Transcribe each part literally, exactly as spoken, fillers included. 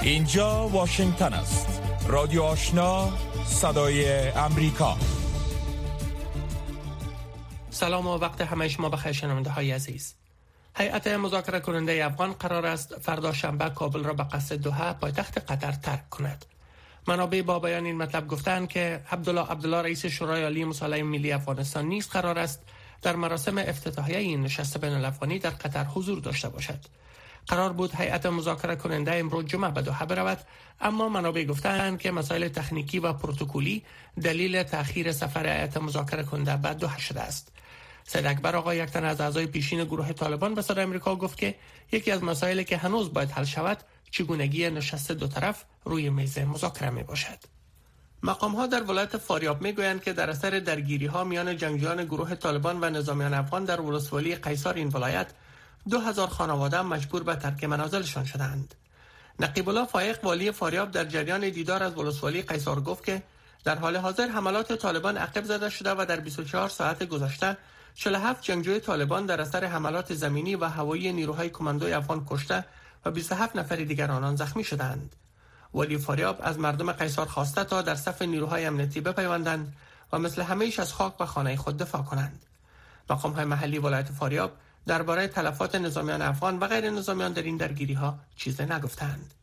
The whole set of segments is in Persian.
اینجا واشنگتن است. رادیو آشنا، صدای امریکا. سلام و وقت همه شما بخیر شنونده های عزیز. هیئت مذاکره کننده افغان قرار است فردا شنبه کابل را به قصد دوحه پایتخت قطر ترک کند. منابع با بیان این مطلب گفتند که عبدالله عبدالله رئیس شورای عالی مصالحه ملی افغانستان نیز قرار است در مراسم افتتاحیه این نشست بین الافغانی در قطر حضور داشته باشد. قرار بود هیئت مذاکره کننده امروز جمعه به دوحه برود، اما منابع گفتند که مسائل تکنیکی و پروتکلی دلیل تأخیر سفر هیئت مذاکره کننده به دوحه شده است. سید اکبر آقا، یک تن از اعضای پیشین گروه طالبان، به صدای آمریکا گفت که یکی از مسائلی که هنوز باید حل شود چگونگی نشست دو طرف روی میز مذاکره می باشد. مقام ها در ولایت فاریاب می گویند که در اثر درگیری ها میان جنگجویان گروه طالبان و نظامیان افغان در ولسوالی قیصار این ولایت دو هزار خانواده مجبور به ترک منازلشان شدند. نقیب الله فایق والی فاریاب در جریان دیدار از ولسوالی قیصار گفت که در حال حاضر حملات طالبان عقب زده شده و در بیست و چهار ساعت گذشته چهل و هفت جنگجوی طالبان در اثر حملات زمینی و هوایی نیروهای کماندوی افغان کشته و بیست و هفت نفر دیگر آنان زخمی شدند. والی فاریاب از مردم قیصار خواسته تا در صف نیروهای امنیتی بپیوندند و مثل همیشه از خاک و خانه خود دفاع کنند. مقام‌های محلی ولایت فاریاب درباره تلفات نظامیان افغان و غیر نظامیان در این درگیری ها چیزی نگفتند.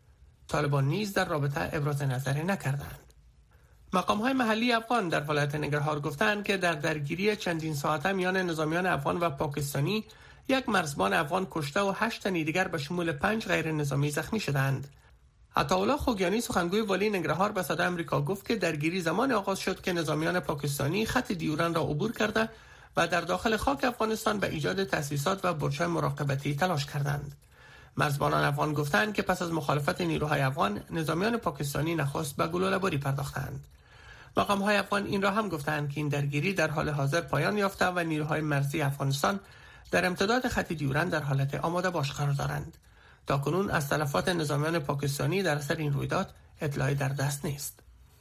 طالبان نیز در رابطه ابراز نظری نکردند. مقام‌های محلی افغان در ولایت ننگرهار گفتند که در درگیری چندین ساعته میان نظامیان افغان و پاکستانی یک مرزبان افغان کشته و هشت تن دیگر به شمول پنج غیر نظامی زخمی شدند. عطاالله خوگیانی سخنگوی والی ننگرهار به صدای آمریکا گفت که درگیری زمان آغاز شد که نظامیان پاکستانی خط دیورن را عبور کرده و در داخل خاک افغانستان به ایجاد تأسیسات و برج‌های مراقبتی تلاش کردند. مرزبانان افغان گفتند که پس از مخالفت نیروهای افغان، نظامیان پاکستانی نخست به گلوله‌باری پرداختند. مقام‌های افغان این را هم گفتند که این درگیری در حال حاضر پایان یافته و نیروهای مرزی افغانستان در امتداد خط دیورن در حالت آماده باش قرار دارند. تاکنون از تلفات نظامیان پاکستانی در اثر این رویداد اطلاعی در دست نیست.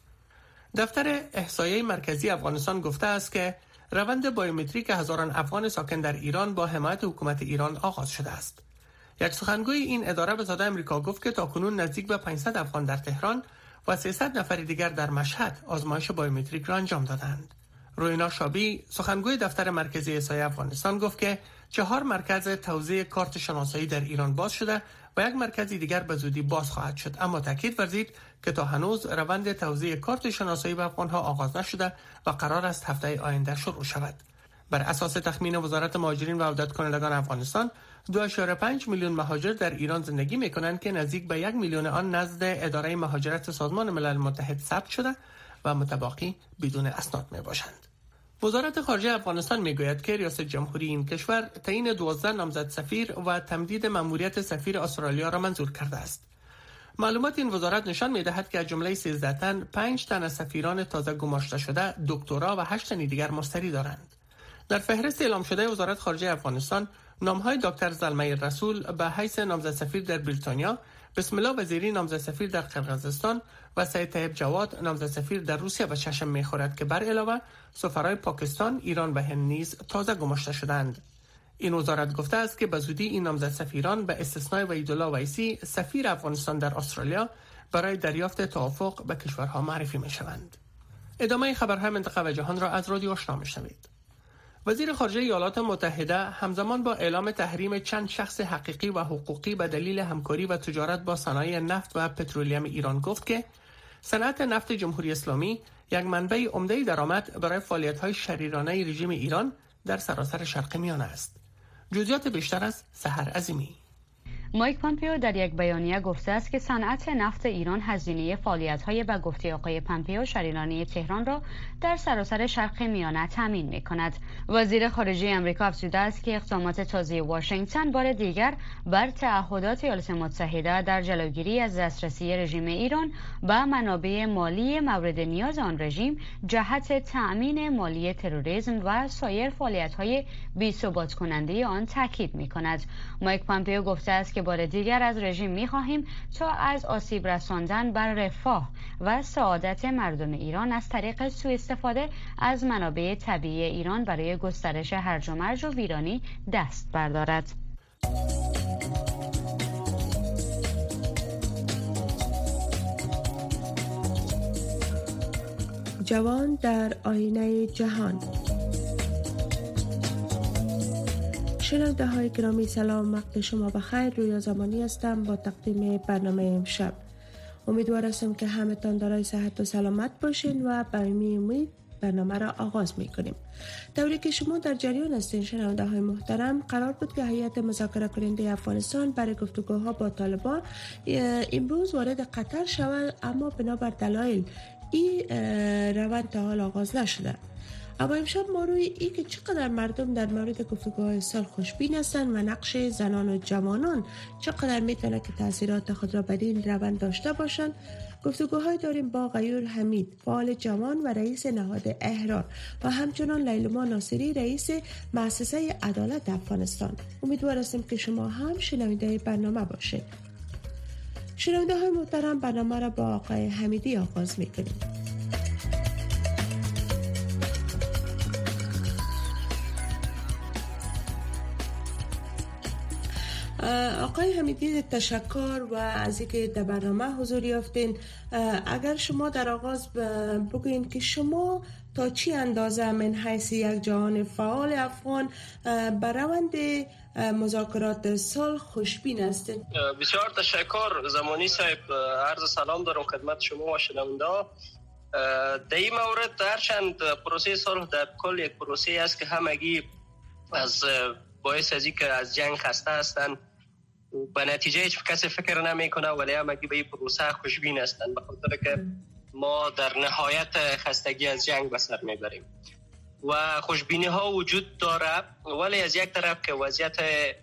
دفتر احصایه مرکزی افغانستان گفته است که روند بایومتریک هزاران افغان ساکن در ایران با حمایت حکومت ایران آغاز شده است. یک سخنگوی این اداره به صدای آمریکا گفت که تاکنون نزدیک به پانصد افغان در تهران و سیصد نفر دیگر در مشهد آزمایش بایومتریک را انجام دادند. روینا شابی، سخنگوی دفتر مرکزی احصایه افغانستان، گفت که چهار مرکز توزیع کارت شناسایی در ایران باز شده و یک مرکز دیگر به زودی باز خواهد شد، اما تاکید ورزید که تا هنوز روند توزیع کارت شناسایی به افغانها آغاز نشده و قرار است هفته آینده شروع شود. بر اساس تخمین وزارت مهاجرین و عودت کنندگان افغانستان، دو ممیز پنج میلیون مهاجر در ایران زندگی می‌کنند که نزدیک به یک میلیون آن نزد اداره مهاجرت سازمان ملل متحد ثبت شده و متباقی بدون اسناد میباشند. وزارت خارجه افغانستان میگوید که ریاست جمهوری این کشور تعیین دوازده نامزد سفیر و تمدید مأموریت سفیر استرالیا را منظور کرده است. معلومات این وزارت نشان می‌دهد که از جمله سیزده تن، پنج تن از سفیران تازه گماشته شده دکترا و هشت تن دیگر مستری دارند. در فهرست اعلام شده وزارت خارجه افغانستان، نام‌های دکتر زلمه رسول به حیث نامزد سفیر در بریتانیا، بسم الله وزیری نامزد سفیر در قرقیزستان و سید طیب جواد نامزد سفیر در روسیه به چشم می‌خورد که بر علاوه سفرای پاکستان، ایران و هند نیز تازه گماشته شدند. این وزارت گفته است که به زودی این نامزد سفیران به استثنای وحیدالله ویسی سفیر افغانستان در استرالیا برای دریافت توافق به کشورها معرفی می‌شوند. ادامه خبرهای منطقه و جهان را از رادیو آشنا می‌شنوید. وزیر خارجه ایالات متحده همزمان با اعلام تحریم چند شخص حقیقی و حقوقی به دلیل همکاری و تجارت با صنایع نفت و پترولیوم ایران گفت که صنعت نفت جمهوری اسلامی یک منبع عمده درآمد برای فعالیت‌های شریرانه رژیم ایران در سراسر شرق میانه است. جزئیات بیشتر از سحر عظیمی. مایک پامپئو در یک بیانیه گفته است که صنعت نفت ایران هزینه فعالیت‌های به گفته آقای پامپئو شریرانه تهران را در سراسر شرق میانه تامین می‌کند. وزیر خارجه آمریکا افزوده است که اقدامات تازه واشنگتن بار دیگر بر تعهدات ایالات متحده در جلوگیری از دسترسی رژیم ایران به منابع مالی مورد نیاز آن رژیم جهت تأمین مالی تروریسم و سایر فعالیت‌های بی‌ثبات کننده آن تاکید می‌کند. مایک پامپئو گفته است که بار دیگر از رژیم می‌خواهیم تا از آسیب رساندن بر رفاه و سعادت مردم ایران از طریق سوء استفاده از منابع طبیعی ایران برای گسترش هرج و مرج و ویرانی دست بردارد. جوان در آینه جهان. شنونده های گرامی سلام، وقت شما بخیر. رویا زمانی هستم با تقدیم برنامه امشب. امیدوار هستم که همتان دارای صحت و سلامت باشین و به امید برنامه را آغاز میکنیم. طوری که شما در جریان هستین شنونده های محترم، قرار بود که هیئت مذاکره کننده افغانستان برای گفتگوها با طالبان امروز وارد قطر شود، اما بنابر دلایل این روند تا حال آغاز نشده. اما امشب ما روی این که چقدر مردم در مورد گفتگوهای صلح خوشبین هستند و نقش زنان و جوانان چقدر میتونه که تاثیرات خود را بر این روند داشته باشند، گفتگوهای داریم با غیور حمید، فعال جوان و رئیس نهاد احرار، و همچنان لیلما ناصری، رئیس مؤسسه عدالت افغانستان. امیدوار هستیم که شما هم شنونده برنامه باشید. شنونده های محترم، برنامه را با آقای حمیدی آغاز میکنیم. آقای حمیدی، تشکر و از اینکه در برنامه حضور یافتین. اگر شما در آغاز بگوین که شما تا چی اندازه من حیث یک جوان فعال افغان بر روند مذاکرات صلح خوشبین هستین؟ بسیار تشکر زمانی صاحب. عرض سلام دارم خدمت شما و شنونده. در این مورد هرچند پروسه صلح در کل یک پروسه است که همگی از باعث از اینکه از جنگ خسته هستند، به نتیجه هیچ کسی فکر نمی کنه، ولی همگی به این پروسه خوشبین هستند، به خاطر که ما در نهایت خستگی از جنگ به سر میبریم و خوشبینی ها وجود داره. ولی از یک طرف که وضعیت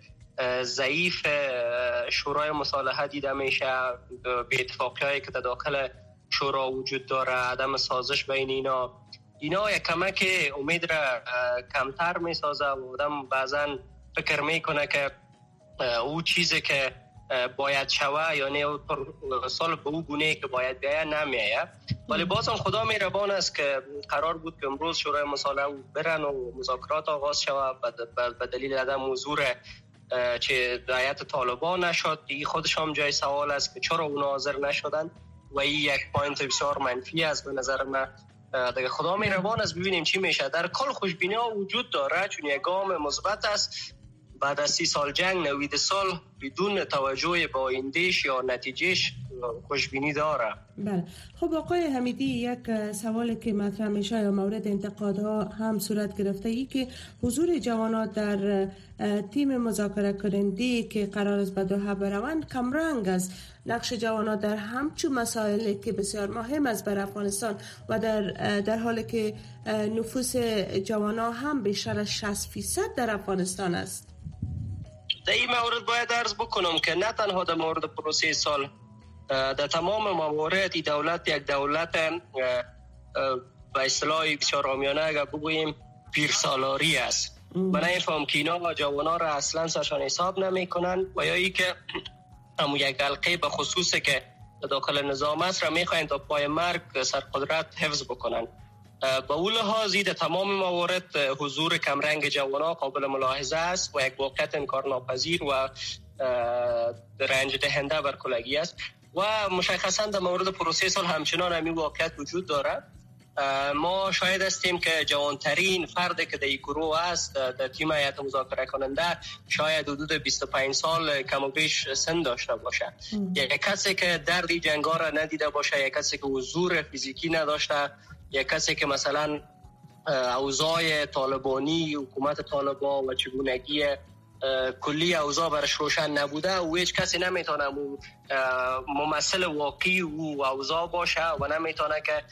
ضعیف شورای مصالحه دیده میشه، بی اتفاقی هایی که در داخل شورا وجود داره، عدم سازش بین اینا اینا یک کمک امید را کمتر می سازه و آدم بعضا فکر میکنه که او چیزی که باید شوه یعنی صلح به او گونه که باید بیایه نمیایه. ولی بازم خدا مهربان است که قرار بود که امروز شورای مصالحه برن و مذاکرات آغاز شوه، به دلیل عدم حضور چه هیئت طالبان نشد. این خودش هم جای سوال است که چرا اونا حاضر نشدن و این یک پوینت بسیار منفی است به نظر من. دیگه خدا مهربان است، ببینیم چی میشه. در کل خوشبینی ها وجود داره، چون یک گام مثبت است. بعد از سی سال جنگ نوید صلح بدون توجه به آیندهش یا نتیجهش خوشبینی داره. بله. خب آقای حمیدی، یک سوالی که مطرح میشه یا مورد انتقادها هم صورت گرفته، ای که حضور جوانات در تیم مذاکره کننده که قرار است به دوحه بروند کمرنگ است. نقش جوانات در همچون مسائلی که بسیار مهم است بر افغانستان و در در حالی که نفوس جوانان هم بیشتر از شصت فیصد در افغانستان است. در این مورد باید عرض بکنم که نه تنها در مورد پروسه صلح، در تمام موارد این دولت یک دولت به اصطلاح بسیار عامیانه اگر بگوییم پیرسالاری است. من نمی‌فهمم که اینا جوانا را اصلا سرشان حساب نمی‌کنن و یا ای که همون یک حلقه به خصوصی که داخل نظام است را می‌خواهند تا پای مرگ سرقدرت حفظ بکنن. به اون لحاظ در تمام موارد حضور کمرنگ جوانا قابل ملاحظه است و یک واقعیت انکارناپذیر و رنج دهنده بر کلگی است و مشخصا در مورد پروسه صلح همچنان همین واقعیت وجود داره. ما شاهد هستیم که جوانترین فردی که در این گروه است در تیم هیئت مذاکره کننده شاید حدود بیست و پنج سال کم و بیش سن داشته باشه. یک کسی که درد جنگا را ندیده باشه، یک کسی که حضور فیزیکی نداشته، یک کسی که مثلا اوضاع طالبانی، حکومت طالبان و چگونگی کلی اوضاع برش روشن نبوده و هیچ کسی نمیتونه ممثل واقعی او اوضاع باشه و نمیتونه که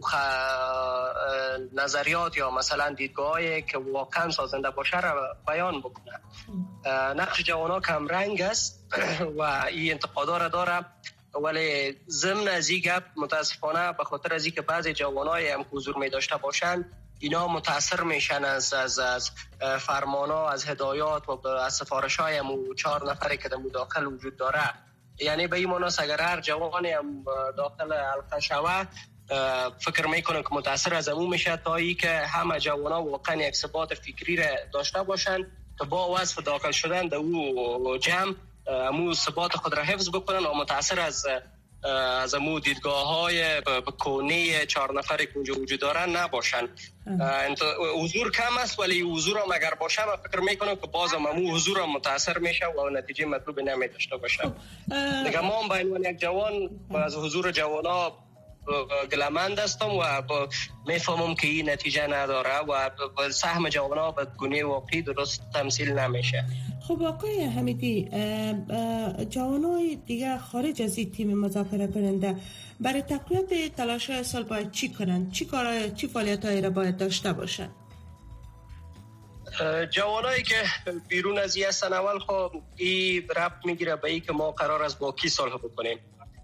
نظریات یا مثلا دیدگاهی که واقعا سازنده باشه را بیان بکنه. نقش جوانا کم رنگ است و این انتقادا را داره، ولی ضمن از این گپ متاسفانه به خاطر از اینکه بعضی جوانای هم حضور می داشته باشن اینا متاثر میشن از از از فرمانا، از هدایات و از سفارش‌های هم چهار نفری که در مداخل وجود داره. یعنی به این مناسبت اگر هر جوانی هم داخل حلقه شوه فکر میکنم که متاثر از امون میشه تا ای که همه جوانا واقعا یک ثبات فکری را داشته باشن که با وصف داخل شدن در او جمع امو ثبات خود را حفظ بکنن و متاثر از از امو دیدگاه های کونی چهار نفری که اونجا وجود دارن نباشن. حضور کم است ولی حضور هم اگر باشه من فکر میکنم که باز هم امو حضور هم متاثر میشه و نتیجه مطلوب نمی داشته باشه. دیگه ما هم به عنوان یک جوان از حضور جوانا گلمند هستم و میفهمم که این نتیجه نداره و سهم جوانا به گونه واقعی درست تمثیل نمیشه. خب آقای حمیدی، جوانای دیگه خارج از این تیم مذاکره کننده برای تقویت تلاش‌های سال باید چی کنن؟ چی کارهای چی فعالیت‌هایی را باید داشته باشن؟ جوانایی که بیرون از این هستن اول خب این ربط میگیره به این که ما قرار است با کی صلح بکنیم.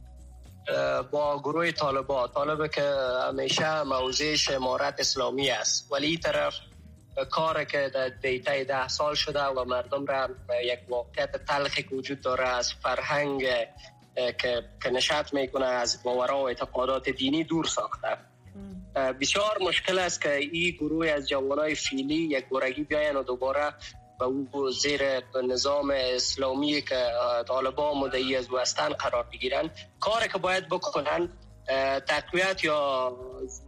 با گروه طالبان طالبه که همیشه موضعش امارت اسلامی است ولی این طرف کاری که در دیتا ده سال شده و مردم را یک واقعیت تلخی که وجود داره از فرهنگ که که نشأت میکنه از باورها و اعتقادات دینی دور ساخته. بسیار مشکل است که این گروه از جوانای فیلی یک بارگی بیاین و دوباره به او زیر نظام اسلامی که طالبان مدعی از وستن قرار بگیرن. کاری که باید بکنن تقویت یا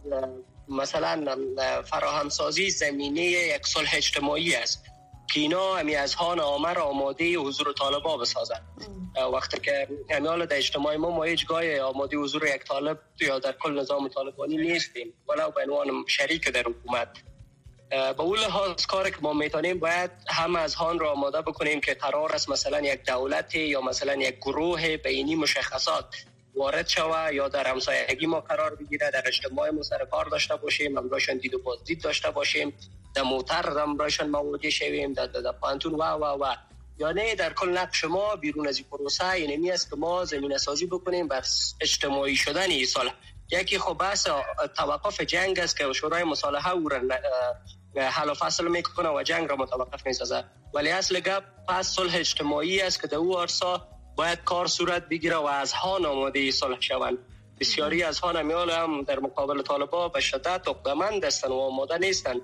مثلا فراهمسازی زمینه یک صلح اجتماعی است که اینا همی از هان آمر آماده حضور طالبان بسازن. وقتی که همیال در اجتماع ما ما هیچگاه آماده حضور یک طالب یا در کل نظام طالبانی نیستیم ولو به عنوان شریک در حکومت. به اون لحاظ کاری که ما میتونیم باید هم از هان را آماده بکنیم که قرار است مثلا یک دولت یا مثلا یک گروه بینی مشخصات وارد شوه یا در همسایگی ما قرار بگیره، در اجتماع ما سر کار داشته باشیم، همراهشان دید و بازدید داشته باشیم، در موتر همراهشان مواجه شویم، در در پانتون و و و یعنی در کل نقش ما بیرون از این پروسه اینمی است که ما زمینه سازی بکنیم بر اجتماعی شدن این صلح. یکی خب بحث توقف جنگ است که شورای مصالحه او را حل و فصل میکنه و جنگ را متوقف میسازه ولی اصل گپ پس صلح اجتماعی است که در او عرصه باید کار صورت بگیره و از هان آماده صلح شوند. بسیاری از هان همیال هم در مقابل طالبان به شدت عقده‌مند هستند و آماده نیستند.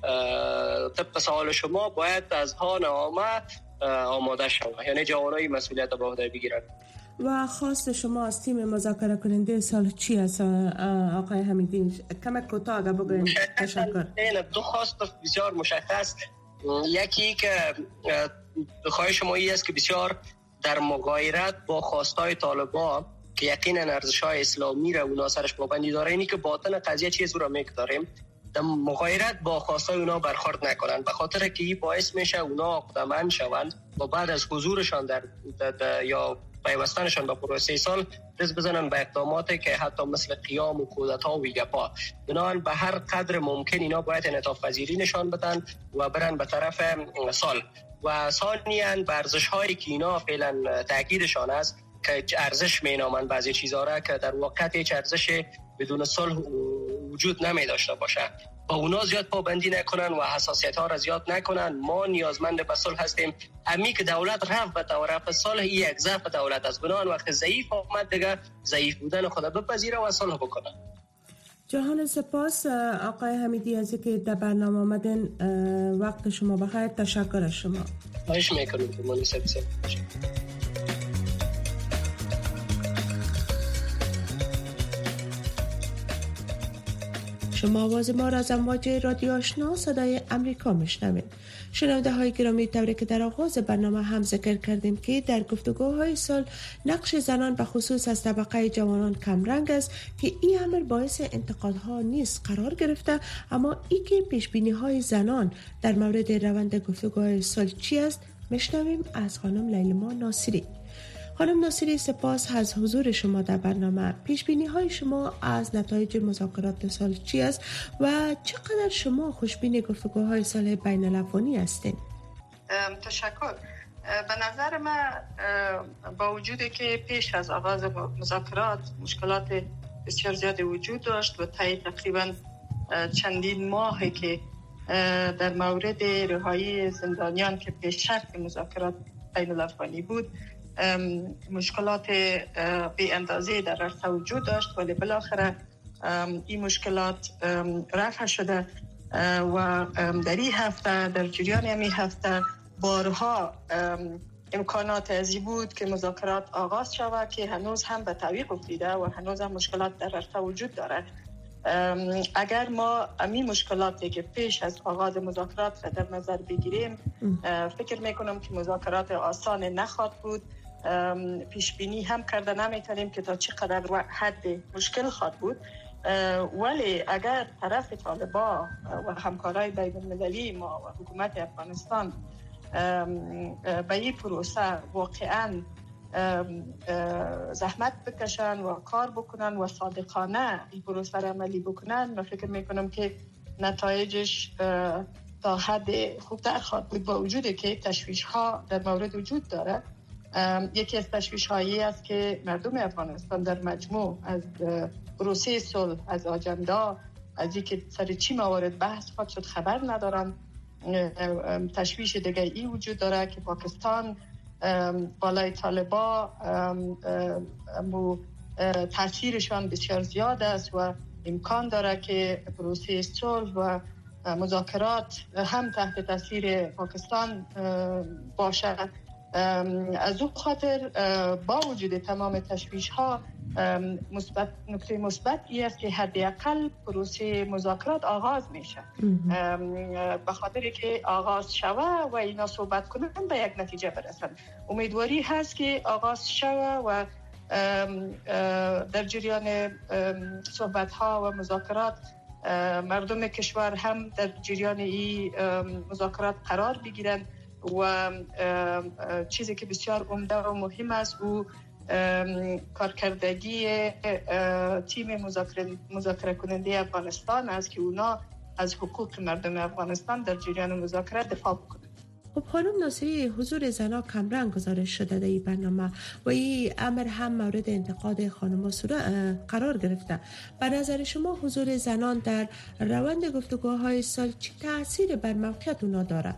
طبق سوال شما باید از هان آمد آماده شوند یعنی جوانای مسئولیت به عهده بگیرند. و خواست شما از تیم مذاکره کننده صلح چی است آقای حمیدی؟ کمک کوتاه اگه بگوین. تشکر. این دو خواست بسیار مشخص. یکی که خواهش ما است که بسیار در مغایرت با خواستای طالبان که یقینا ارزش‌های اسلامی را اونا سرش پابندی داره اینی که باطن قضیه چیزی رو می‌داریم در مغایرت با خواستای اونا برخورد نکنن به خاطر که این باعث میشه اونا عقده‌مند شوند و بعد از حضورشان در, در, در یا پیوستنشان به پروسه صلح دست بزنن به اقداماتی که حتی مثل قیام و کودتا و ویگپا. بنابراین به هر قدر ممکن اینا باید انعطاف پذیری نشان بدن و برن به طرف صلح. و ثانیاً به ارزش‌هایی که اینا فعلا تاکیدشان است که ارزش مینامن بعضی چیزا را که در واقع هیچ ارزش بدون صلح وجود نمی داشته باشه با اونا زیاد پابندی نکنن و حساسیت ها را زیاد نکنن. ما نیازمند به صلح هستیم. امی که دولت رفت به طرف صلح این یک ضعف دولت است. بنابراین وقت ضعیف آمد دیگه ضعیف بودن خود بپذیره و صلح بکنه. جهان سپاس آقای حمیدی از اینکه در برنامه آمدن. وقت شما بخیر. تشکر از شما. خواهش میکنم که مناسب است. شما آواز ما را از امواج رادیو آشنا صدای امریکا میشنوید. شنونده های گرامی، طوری که در آغاز برنامه هم ذکر کردیم که در گفتگوهای سال نقش زنان به خصوص از طبقه جوانان کمرنگ است که این امر باعث انتقادها نیست قرار گرفته، اما ای که پیشبینی های زنان در مورد روند گفتگوهای سال چی است میشنویم از خانم لیلما ناصری. خانم ناصری، سپاس از حضور شما در برنامه. پیشبینی های شما از نتایج مذاکرات سال چی است و چقدر شما خوشبین گفتگوهای سال بین الافغانی هستین؟ تشکر. به نظر من با وجودی که پیش از آغاز مذاکرات مشکلات بسیار زیادی وجود داشت و طی تقریبا چندین ماهی که در مورد رهایی زندانیان که پیش شرط مذاکرات بین الافغانی بود مشکلات بی اندازه در عرصه وجود داشت، ولی بالاخره این مشکلات رفع شده و در این هفته در جریان این هفته بارها امکانات ازی بود که مذاکرات آغاز شود که هنوز هم به تعویق افتیده و هنوز هم مشکلات در رفته وجود دارد. اگر ما امی مشکلاتی که پیش از آغاز مذاکرات را در نظر بگیریم، فکر میکنم که مذاکرات آسان نخواهد بود. پیش بینی هم کرده نمیتونیم که تا چقدر حد مشکل خواهد بود، ولی اگر طرف طالبان و همکارای بین المللی ما و حکومت افغانستان به این پروسه واقعا زحمت بکشن و کار بکنن و صادقانه این پروسه را عملی بکنن، من فکر میکنم که نتایجش تا حد خوبتر خواهد بود، با وجودی که تشویش ها در مورد وجود داره. یکی از تشویش هایی است که مردم افغانستان در مجموع از پروسه صلح، از آجندا، از اینکه سر چی موارد بحث خواهد شد خبر ندارن. تشویش دیگه ای وجود داره که پاکستان بالای طالبا تاثیرشان بسیار زیاد است و امکان داره که پروسه صلح و مذاکرات هم تحت تاثیر پاکستان باشه. از اون خاطر با وجود تمام تشویش ها مثبت نکته مثبت این است که حداقل پروسه مذاکرات آغاز میشه، به خاطر که آغاز شوه و اینا صحبت کنن به یک نتیجه برسن. امیدواری هست که آغاز شوه و در جریان صحبت ها و مذاکرات مردم کشور هم در جریان این مذاکرات قرار بگیرن و چیزی که بسیار عمده و مهم است او کارکردگی تیم مذاکره کننده افغانستان است که اونا از حقوق مردم افغانستان در جریان مذاکرات دفاع بکنند. خب خانم ناصری، حضور زنان کمرنگ گزارش شده در این برنامه و این امر هم مورد انتقاد خانم قرار گرفته. به نظر شما حضور زنان در روند گفتگوهای صلح چه تأثیر بر موقعیت اونا داره؟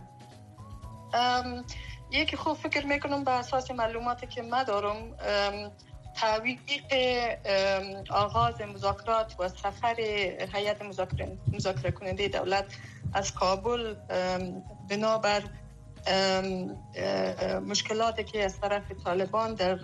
یکی خوب فکر میکنم به اساس معلوماتی که من دارم، تعویق آغاز مذاکرات و سفر هیئت مذاکره مذاکره کننده دولت از کابل بنابر مشکلاتی که از طرف طالبان در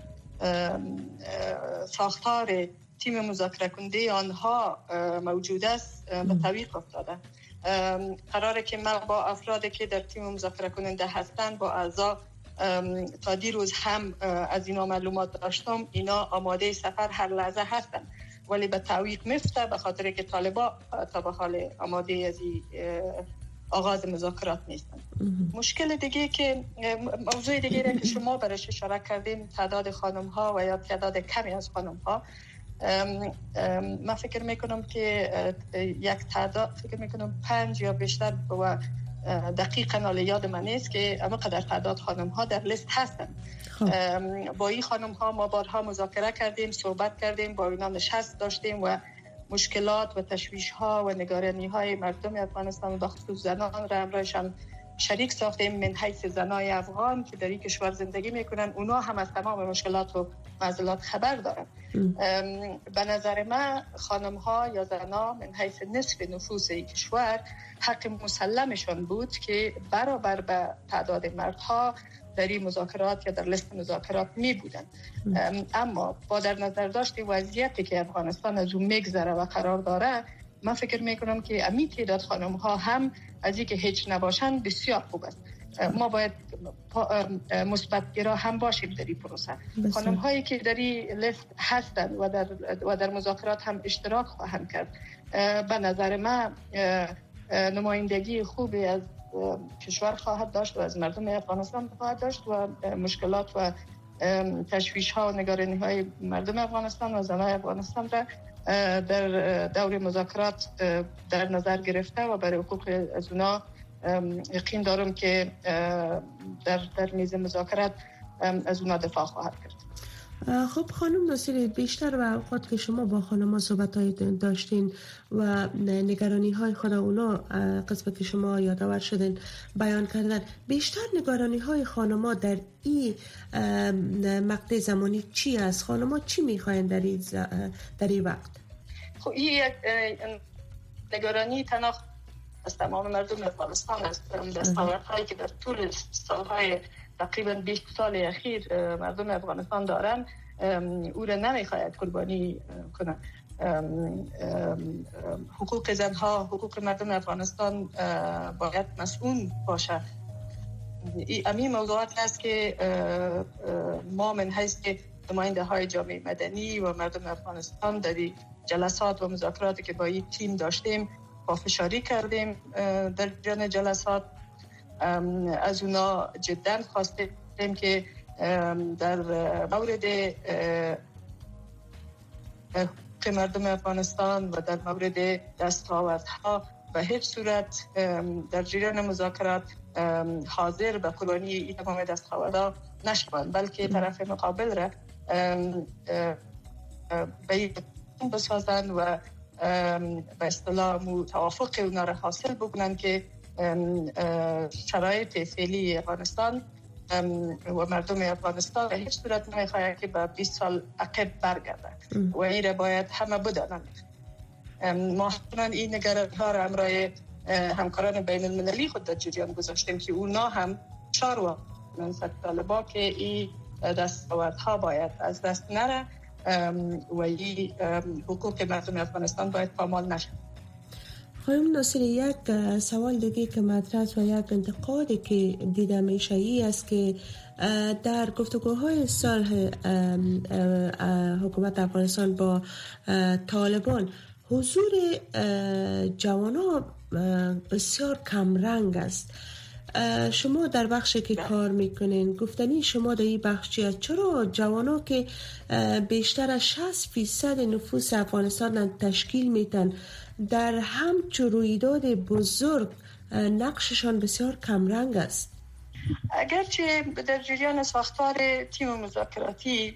ساختار تیم مذاکره کننده آنها موجود است به تعویق افتاده. قراره که من با افرادی که در تیم مذاکره کننده هستند، با اعضا تا دیروز هم از اینا معلومات داشتم، اینا آماده سفر هر لحظه هستند، ولی به تعویق میفته به خاطر که طالبان تا به حال آماده از آغاز مذاکرات نیستند. مشکل دیگه که موضوع دیگه که شما برش اشاره کردیم، تعداد خانم ها و یا تعداد کمی از خانم ها، من فکر میکنم که یک تعداد فکر میکنم پنج یا بیشتر و دقیقاً حال یاد من نیست که اما قدر تعداد خانم ها در لیست هستن. با این خانم ها ما بارها مذاکره کردیم، صحبت کردیم، با اینا نشست داشتیم و مشکلات و تشویش ها و نگرانی های مردم افغانستان و بخصوص زنان را همراهشان شریک ساختیم. من حیث زنای افغان که در این کشور زندگی میکنن، اونا هم از تمام مشکلات و معضلات خبر دارن. به نظر من خانم ها یا زنا من حیث نصف نفوس این کشور حق مسلمشان بود که برابر به تعداد مردها در این مذاکرات یا در لیست مذاکرات می بودن. اما با در نظر داشت وضعیتی که افغانستان از اون میگذره و قرار داره، من فکر میکنم که امی تعداد خانم ها هم از اینکه هیچ نباشن بسیار خوب است. ما باید مثبت گرا هم باشیم در این پروسه. خانم هایی که در این لیست هستند و در و در مذاکرات هم اشتراک خواهند کرد، به نظر من نمایندگی خوبی از کشور خواهد داشت و از مردم افغانستان خواهد داشت و مشکلات و تشویش ها و نگرانی های مردم افغانستان و زنای افغانستان را در دور مذاکرات در نظر گرفته و برای حقوق از اونا یقین دارم که در در میز مذاکرات از اونا دفاع خواهد کرد. خب خانم ناصری، بیشتر و اوقات که شما با خانم‌ها صحبت‌های داشتین و نگرانی‌های خود اونا قسمت که شما یادآور شدین بیان کردن، بیشتر نگرانی‌های خانم‌ها در این مقطع زمانی چی است؟ خانم‌ها چی می‌خواین در این در این وقت؟ خب این یک نگرانی تنها از تمام مردم افغانستان است. دستاوردهایی که در طول سال‌های تقریبا بیست سال اخیر مردم افغانستان دارن او را نمیخواهد قربانی کنند. حقوق زنها، حقوق مردم افغانستان باید مسئول باشه. این موضوعات هست که ما من حیث نماینده های جامعه مدنی و مردم افغانستان در جلسات و مذاکراتی که با این تیم داشتیم پافشاری کردیم. در جریان جلسات از اونا جدا خواستیم که در مورد مردم افغانستان و در مورد دستاوردها به هیچ صورت در جریان مذاکرات حاضر به قربانی این تمام دستاوردها نشوند، بلکه طرف مقابل را به این بسازند و به اصطلاح توافق اونا را حاصل بکنند که شرایط فعلی افغانستان و مردم افغانستان به هیچ صورت نمیخواهد که به بیست سال عقب برگردد و این را باید همه بدانند. ما حتما این نگرانی ها را همراه همکاران بین المللی خود در جریان گذاشتیم که اونا هم شاروا منصد طالبا که این دستاوردها باید از دست نره و این حقوق مردم افغانستان باید پامال نشه. خانم ناصری، یک سوال دیگه که مطرح است و یک انتقادی که دیده میشه ای است که در گفتگوهای صلح حکومت افغانستان با طالبان حضور جوانان بسیار کمرنگ است. شما در بخشی که کار میکنین گفتنی شما در این بخش چیه؟ چرا جوانا که بیشتر از شصت فیصد نفوس افغانستان تشکیل میتن در همچو رویداد بزرگ نقششان بسیار کمرنگ است؟ اگرچه در جریان ساختار تیم مذاکراتی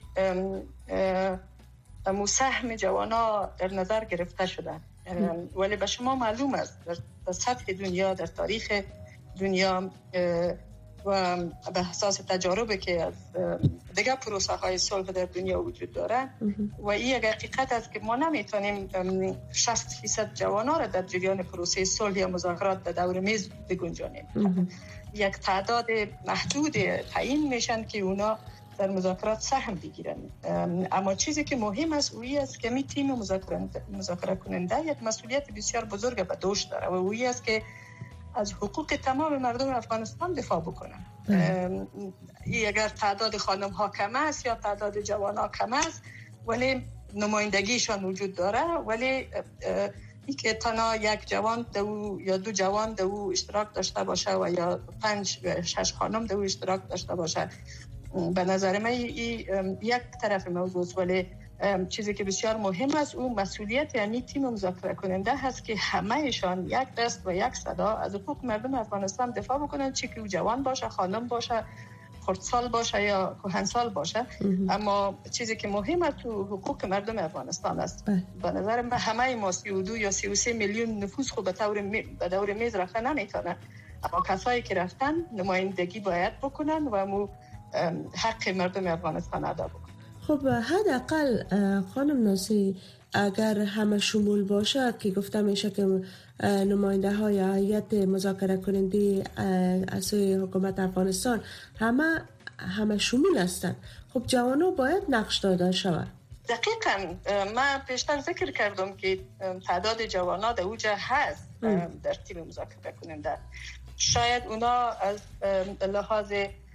مساهم جوانا در نظر گرفته شده، ولی به شما معلوم است در سطح دنیا، در تاریخ دنیا و به اساس تجاربی که از دیگه پروسه های صلح در دنیا وجود داره و این یک حقیقت است که ما نمیتونیم شصت فیصد جوانا را در جریان پروسه صلح یا مذاکرات در دور میز بگنجانیم. یک تعداد محدود تعیین میشن که اونا در مذاکرات سهم بگیرن، اما چیزی که مهم است اویی است که می تیم مذاکره کننده یک مسئولیت بسیار بزرگ به دوش داره و اویی است که از حقوق تمام مردم افغانستان دفاع بکنن. این اگر تعداد خانم ها کم است یا تعداد جوان ها کم است ولی نمایندگیشان وجود داره، ولی ای که تنها یک جوان دو یا دو جوان دو اشتراک داشته باشه و یا پنج شش خانم دو اشتراک داشته باشه، به نظر من این یک طرف موضوع است. ولی چیزی که بسیار مهم است او مسئولیت یعنی تیم مذاکره کننده هست که همهشان یک دست و یک صدا از حقوق مردم افغانستان دفاع بکنن، چه که جوان باشه، خانم باشه، خردسال باشه یا کهنسال باشه. اما چیزی که مهم است تو حقوق مردم افغانستان است. به نظر من همه ما سی و دو یا سی و سه میلیون نفوس خود به طور به دور میز رفتن نمیتونن، اما کسایی که رفتن نمایندگی باید بکنن و مو حق مردم افغانستان ادا بکنن. خب حداقل خانم ناصری اگر همه شمول باشه که گفته میشه که نماینده های هیئت مذاکره کننده از سوی حکومت افغانستان همه همه شمول هستند، خب جوانا باید نقش داده شود. دقیقاً من پیشتر ذکر کردم که تعداد جوانا در اوج هست در تیم مذاکره کننده. شاید اونا از لحاظ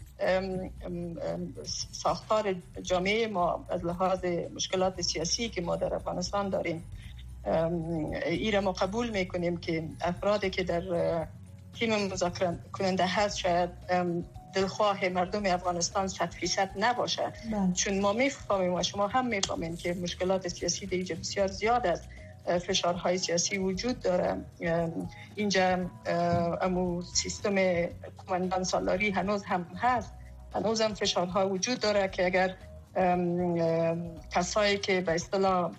ساختار جامعه ما، از لحاظ مشکلات سیاسی که ما در افغانستان داریم، این را ما قبول میکنیم که افرادی که در تیم مذاکره کننده هست شاید دلخواه مردم افغانستان صد فیصد نباشه، چون ما میفهمیم و شما هم میفهمیم که مشکلات سیاسی در اینجا بسیار زیاد است، فشارهای سیاسی وجود داره اینجا، امو سیستم کماندان سالاری هنوز هم هست، هنوز هم فشارها وجود داره که اگر کسایی که به اصطلاح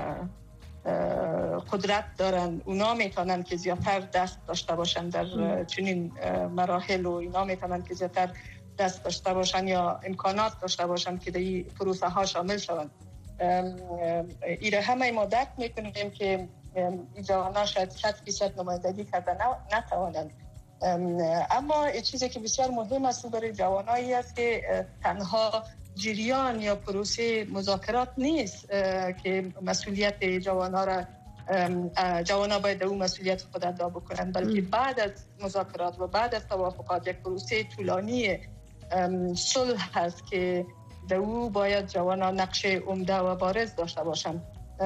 قدرت دارن اونا میتونن که زیادتر دست داشته باشن در چنین مراحل و اینا میتونن که زیادتر دست داشته باشن یا امکانات داشته باشن که در این پروسه ها شامل شوند. ایره همه ما درک میکنیم که این جوانا شاید صد فیصد نمایندگی کرده نتوانند اما چیزی که بسیار مهم است برای جوانایی است که تنها جریان یا پروسه مذاکرات نیست که مسئولیت جوانا را جوانا باید اون مسئولیت خود ادا بکنن، بلکه بعد از مذاکرات و بعد از توافقات یک پروسه طولانی صلح هست که در او باید جوانا نقش عمده و بارز داشته باشند.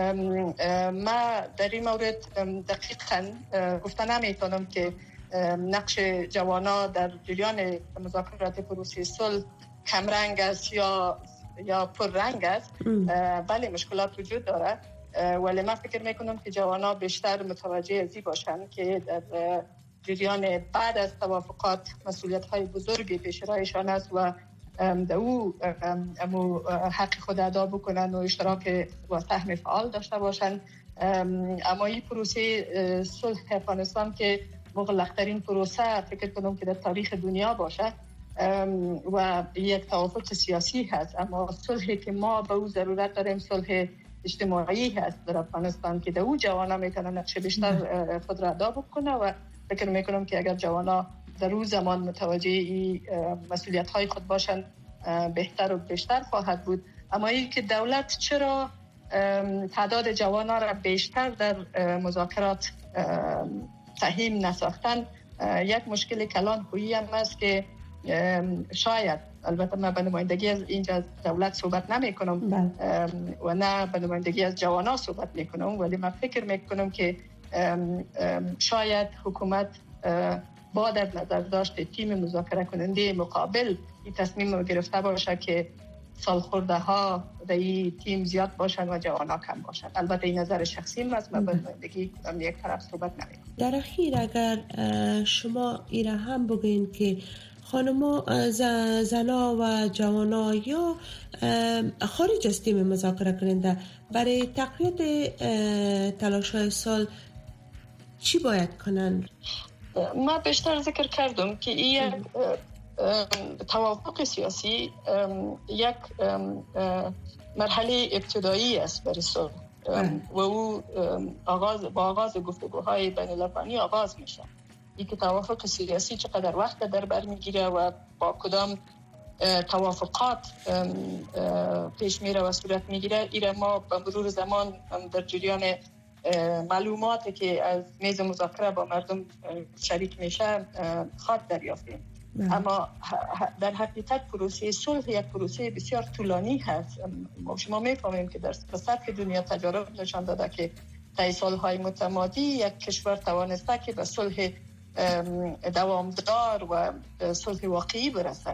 ما در این مورد دقیقاً گفته نمیتونم که نقش جوانا در جریان مذاکرات پروسه صلح کمرنگ است یا یا پررنگ است. بله مشکلات وجود داره، ولی من فکر میکنم که جوانا بیشتر متوجه ازی باشن که در جریان بعد از توافقات مسئولیت های بزرگی پیش رویشان است و در او حق خود ادا بکنن و اشتراک و سهم فعال داشته باشن. اما این پروسه صلح افغانستان که مغلق‌ترین پروسه فکر کنم که در تاریخ دنیا باشه و یک توافق سیاسی هست، اما صلحی که ما به او ضرورت داریم صلح اجتماعی هست در افغانستان که در او جوانا میتونن نقش بیشتر خود را ادا بکنه و فکر میکنم که اگر جوانا در او زمان متوجه این مسئولیت های خود باشن بهتر و بیشتر خواهد بود. اما این که دولت چرا تعداد جوانا را بیشتر در مذاکرات سهیم نساختن، یک مشکل کلان خویی هم است که شاید، البته من به نمایندگی از اینجا از دولت صحبت نمی کنم و نه به نمایندگی از جوانا صحبت می کنم، ولی من فکر می کنم که شاید حکومت با در نظر داشت تیم مذاکره کننده مقابل این تصمیم رو گرفته باشه که سالخورده ها در این تیم زیاد باشن و جوانا کم باشن. البته این نظر شخصی است، من به نمایندگی یک طرف صحبت نمی کنم. در اخیر اگر شما ایره هم بگین که خانما زنا و جوانا یا خارج از تیم مذاکره کننده برای تقویت تلاش‌های صلح چی باید کنن؟ ما بیشتر ذکر کردم که این توافق سیاسی یک مرحله ابتدایی است برای صلح و او آغاز با آغاز گفتگوهای بین الاقوامی آغاز میشه. این که توافق سیاسی چقدر وقت در بر میگیره و با کدام توافقات پیش میره و صورت میگیره، ایره ما به مرور زمان در جریان معلوماتی که از میز مذاکره با مردم شریک میشه خواهد دریافتیم. اما در حقیقت پروسه صلح یک پروسه بسیار طولانی هست. شما میفهمیم که در سطح دنیا تجارب نشان داده که طی سالهای متمادی یک کشور توانسته که به صلح دوامدار و صلح واقعی برسد.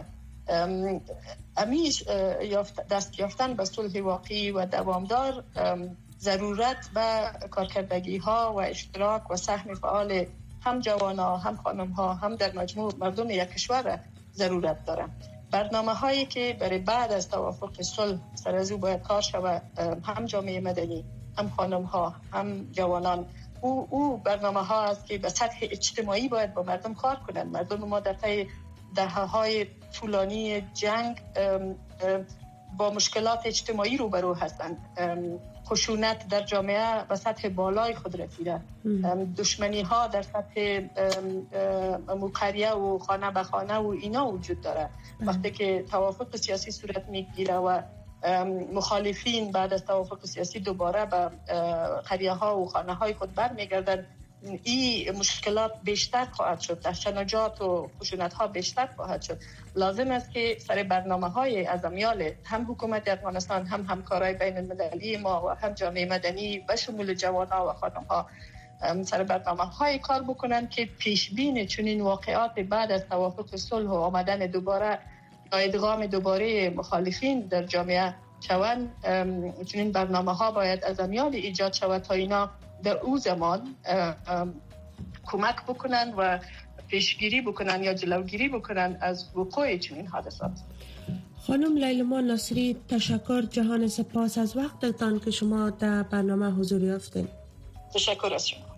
امیش دست یافتن به صلح واقعی و دوامدار ضرورت به کارکردگی ها و اشتراک و سهم فعال هم جوانا هم خانم ها هم در مجموع مردم یک کشور ضرورت داره. برنامه هایی که برای بعد از توافق صلح سر از او باید کار شود، هم جامعه مدنی هم خانم ها هم جوانان، او او برنامه ها است که به سطح اجتماعی باید با مردم کار کنند. مردم ما در طی دهه‌های طولانی جنگ با مشکلات اجتماعی روبرو هستند. خشونت در جامعه به سطح بالای خود رسیده، دشمنی ها در سطح قریه و خانه به خانه و اینا وجود داره. وقتی که توافق سیاسی صورت میگیره و مخالفین بعد از توافق سیاسی دوباره به قریه ها و خانه های خود برمیگردن، این مشکلات بیشتر خواهد شد، تشنجات و خشونت ها بیشتر خواهد شد. لازم است که سر برنامه های از امیال هم حکومت افغانستان هم همکارای بین المللی ما و هم جامعه مدنی و شمول جوانان و خانم ها سر برنامه های کار بکنن که پیش بین چنین واقعات بعد از توافق صلح و آمدن دوباره یا ادغام دوباره مخالفین در جامعه شوند، چنین برنامه ها باید از امیال ایجاد شود تا اینا در او زمان کمک بکنن و پیشگیری بکنن یا جلوگیری بکنن از وقوع چنین حادثات. خانم لیلما ناصری، تشکر، جهان سپاس از وقتتان که شما در برنامه حضور یافتین. تشکر از شما.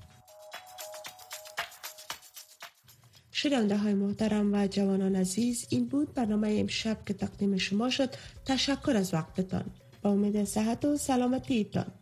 شنونده های محترم و جوانان عزیز، این بود برنامه امشب که تقدیم شما شد. تشکر از وقتتان. با امید صحت و سلامتی تان.